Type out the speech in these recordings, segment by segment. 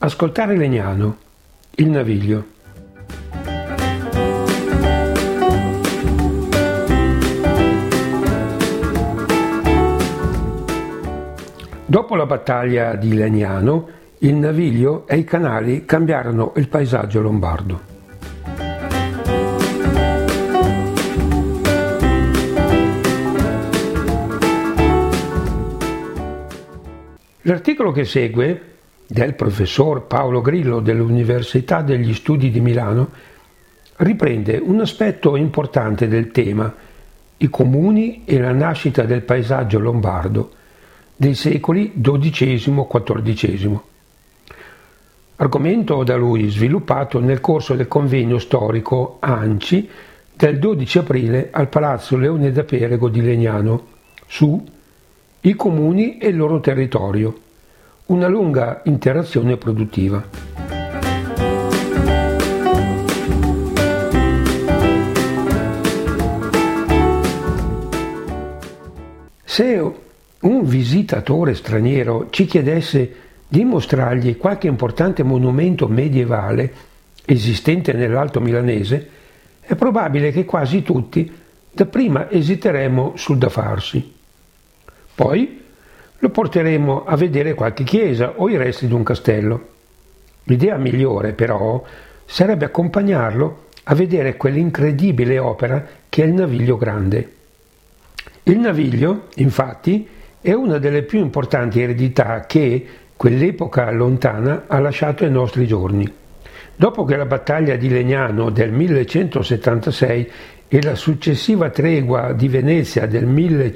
Ascoltare Legnano, il Naviglio. Dopo la battaglia di Legnano, il Naviglio e i canali cambiarono il paesaggio lombardo. L'articolo che segue, del professor Paolo Grillo dell'Università degli Studi di Milano, riprende un aspetto importante del tema, i comuni e la nascita del paesaggio lombardo dei secoli XII-XIV. Argomento da lui sviluppato nel corso del convegno storico ANCI del 12 aprile al Palazzo Leone da Perego di Legnano su I comuni e il loro territorio, una lunga interazione produttiva. Se un visitatore straniero ci chiedesse di mostrargli qualche importante monumento medievale esistente nell'Alto Milanese, è probabile che quasi tutti dapprima esiteremmo sul da farsi. Poi lo porteremo a vedere qualche chiesa o i resti di un castello. L'idea migliore, però, sarebbe accompagnarlo a vedere quell'incredibile opera che è il Naviglio Grande. Il Naviglio, infatti, è una delle più importanti eredità che quell'epoca lontana ha lasciato ai nostri giorni. Dopo che la battaglia di Legnano del 1176 e la successiva tregua di Venezia del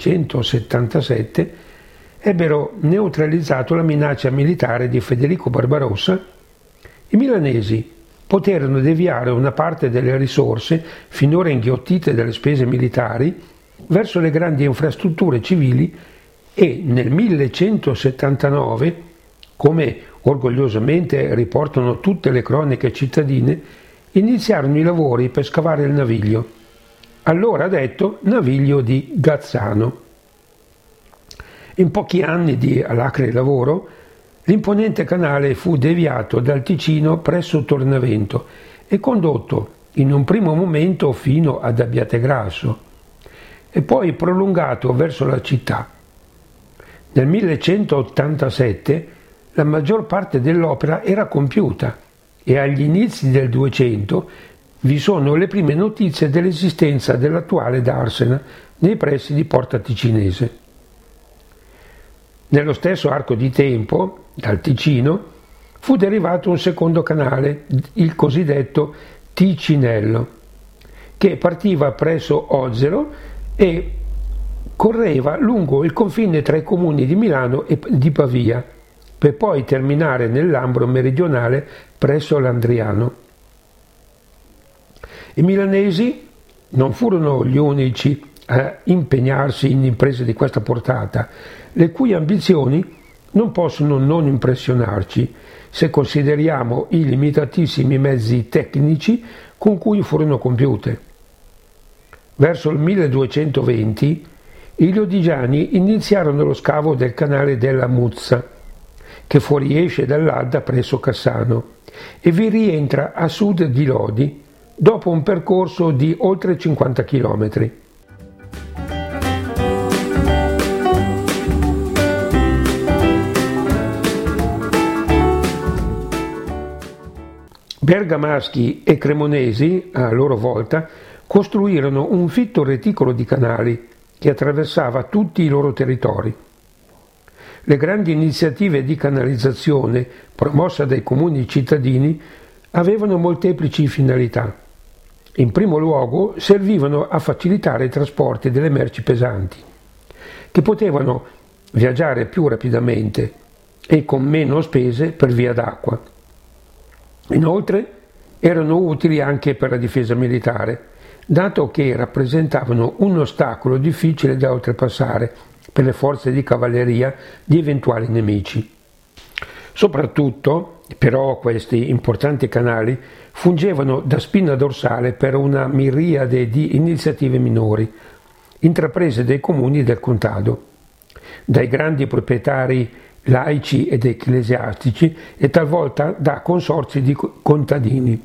1177 ebbero neutralizzato la minaccia militare di Federico Barbarossa, i milanesi poterono deviare una parte delle risorse finora inghiottite dalle spese militari verso le grandi infrastrutture civili e nel 1179, come orgogliosamente riportano tutte le cronache cittadine, iniziarono i lavori per scavare il Naviglio, allora detto Naviglio di Gazzano. In pochi anni di alacre lavoro, l'imponente canale fu deviato dal Ticino presso Tornavento e condotto in un primo momento fino ad Abbiategrasso e poi prolungato verso la città. Nel 1187 la maggior parte dell'opera era compiuta e agli inizi del 200 vi sono le prime notizie dell'esistenza dell'attuale Darsena nei pressi di Porta Ticinese. Nello stesso arco di tempo, dal Ticino, fu derivato un secondo canale, il cosiddetto Ticinello, che partiva presso Ozzero e correva lungo il confine tra i comuni di Milano e di Pavia, per poi terminare nel Lambro meridionale presso Landriano. I milanesi non furono gli unici a impegnarsi in imprese di questa portata, le cui ambizioni non possono non impressionarci se consideriamo i limitatissimi mezzi tecnici con cui furono compiute. Verso il 1220 i lodigiani iniziarono lo scavo del canale della Muzza, che fuoriesce dall'Adda presso Cassano e vi rientra a sud di Lodi dopo un percorso di oltre 50 km. Bergamaschi e cremonesi, a loro volta, costruirono un fitto reticolo di canali che attraversava tutti i loro territori. Le grandi iniziative di canalizzazione promosse dai comuni cittadini avevano molteplici finalità. In primo luogo servivano a facilitare i trasporti delle merci pesanti, che potevano viaggiare più rapidamente e con meno spese per via d'acqua. Inoltre erano utili anche per la difesa militare, dato che rappresentavano un ostacolo difficile da oltrepassare per le forze di cavalleria di eventuali nemici. Soprattutto, però, questi importanti canali fungevano da spina dorsale per una miriade di iniziative minori, intraprese dai comuni del contado, dai grandi proprietari laici ed ecclesiastici e talvolta da consorzi di contadini.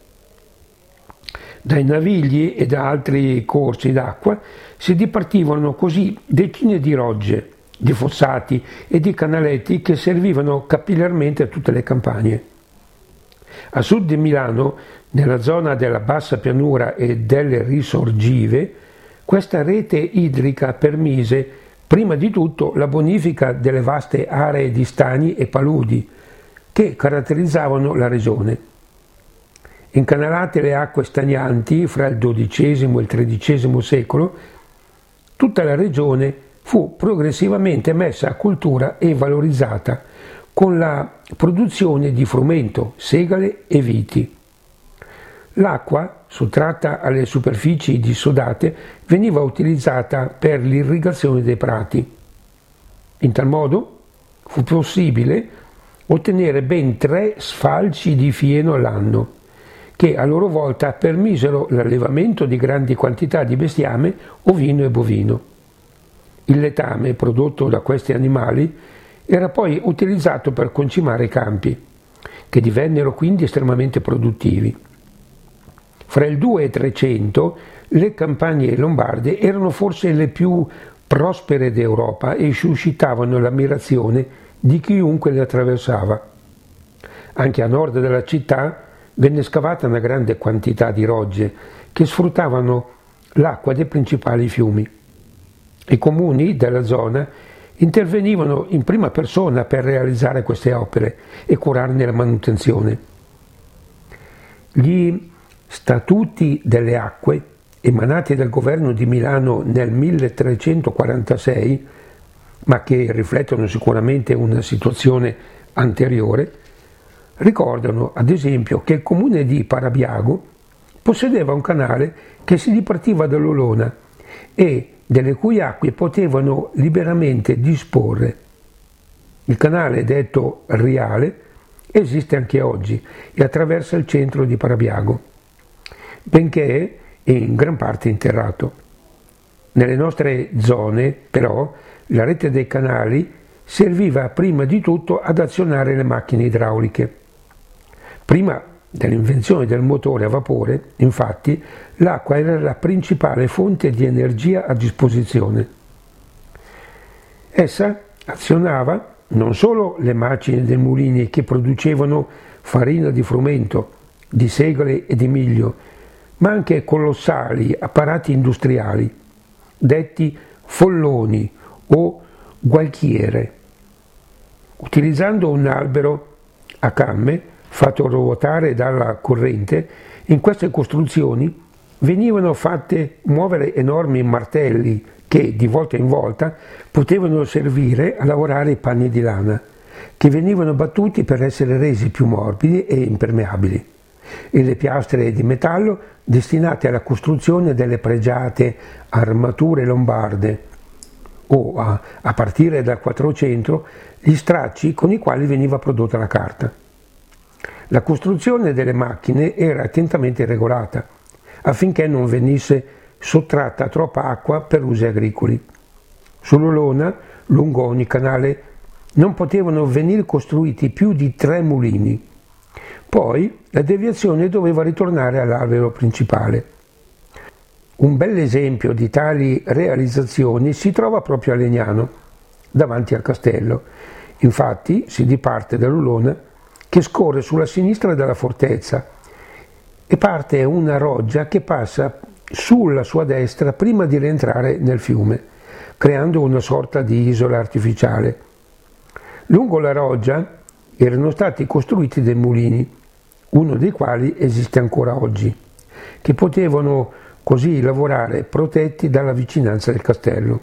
Dai navigli e da altri corsi d'acqua si dipartivano così decine di rogge, di fossati e di canaletti che servivano capillarmente a tutte le campagne. A sud di Milano, nella zona della bassa pianura e delle risorgive, questa rete idrica permise prima di tutto la bonifica delle vaste aree di stagni e paludi che caratterizzavano la regione. Incanalate le acque stagnanti fra il XII e il XIII secolo, tutta la regione fu progressivamente messa a cultura e valorizzata con la produzione di frumento, segale e viti. L'acqua, sottratta alle superfici dissodate, veniva utilizzata per l'irrigazione dei prati. In tal modo fu possibile ottenere ben 3 sfalci di fieno all'anno, che a loro volta permisero l'allevamento di grandi quantità di bestiame ovino e bovino. Il letame prodotto da questi animali era poi utilizzato per concimare i campi, che divennero quindi estremamente produttivi. Fra il 2 e 300 le campagne lombarde erano forse le più prospere d'Europa e suscitavano l'ammirazione di chiunque le attraversava. Anche a nord della città venne scavata una grande quantità di rogge che sfruttavano l'acqua dei principali fiumi. I comuni della zona intervenivano in prima persona per realizzare queste opere e curarne la manutenzione. Gli Statuti delle Acque, emanati dal governo di Milano nel 1346, ma che riflettono sicuramente una situazione anteriore, ricordano ad esempio che il comune di Parabiago possedeva un canale che si dipartiva dall'Olona e delle cui acque potevano liberamente disporre. Il canale, detto Riale, esiste anche oggi e attraversa il centro di Parabiago, benché è in gran parte interrato. Nelle nostre zone, però, la rete dei canali serviva prima di tutto ad azionare le macchine idrauliche. Prima dell'invenzione del motore a vapore, infatti, l'acqua era la principale fonte di energia a disposizione. Essa azionava non solo le macine dei mulini che producevano farina di frumento, di segale e di miglio, ma anche colossali apparati industriali, detti folloni o gualchiere. Utilizzando un albero a camme fatto ruotare dalla corrente, in queste costruzioni venivano fatte muovere enormi martelli che di volta in volta potevano servire a lavorare i panni di lana, che venivano battuti per essere resi più morbidi e impermeabili, e le piastre di metallo destinate alla costruzione delle pregiate armature lombarde o a partire dal 400 gli stracci con i quali veniva prodotta la carta. La costruzione delle macchine era attentamente regolata affinché non venisse sottratta troppa acqua per usi agricoli. Sull'Olona, lungo ogni canale, non potevano venire costruiti più di 3 mulini. Poi la deviazione doveva ritornare all'alveo principale. Un bel esempio di tali realizzazioni si trova proprio a Legnano, davanti al castello. Infatti si diparte dall'Olona, che scorre sulla sinistra della fortezza, e parte una roggia che passa sulla sua destra prima di rientrare nel fiume, creando una sorta di isola artificiale. Lungo la roggia erano stati costruiti dei mulini, uno dei quali esiste ancora oggi, che potevano così lavorare protetti dalla vicinanza del castello.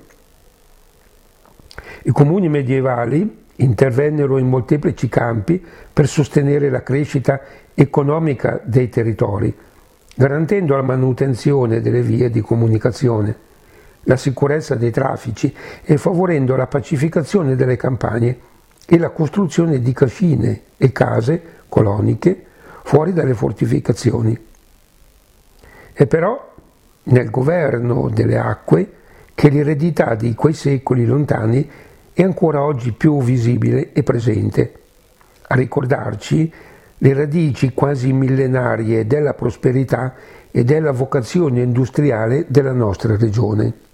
I comuni medievali intervennero in molteplici campi per sostenere la crescita economica dei territori, garantendo la manutenzione delle vie di comunicazione, la sicurezza dei traffici e favorendo la pacificazione delle campagne e la costruzione di cascine e case coloniche fuori dalle fortificazioni. È però nel governo delle acque che l'eredità di quei secoli lontani è ancora oggi più visibile e presente, a ricordarci le radici quasi millenarie della prosperità e della vocazione industriale della nostra regione.